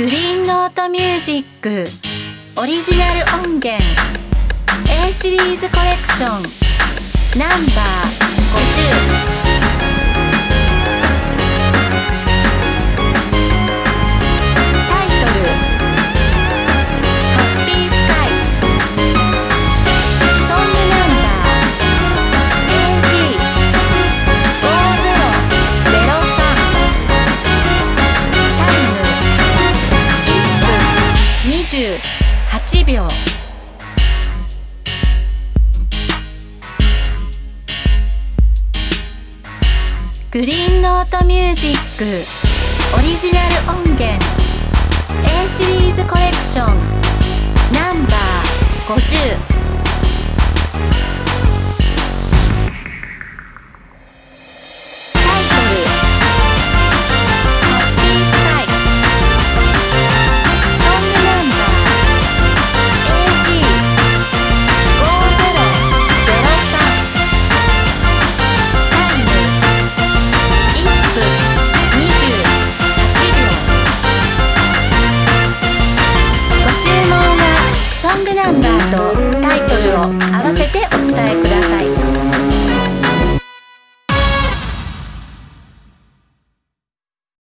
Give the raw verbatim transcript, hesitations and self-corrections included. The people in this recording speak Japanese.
グリーンノートミュージックオリジナル音源 A シリーズコレクションナンバーごじゅう。はちびょう。グリーンノートミュージックオリジナル音源 A シリーズコレクションナンバーごじゅう。ソングナンバーとタイトルを合わせてお伝えください。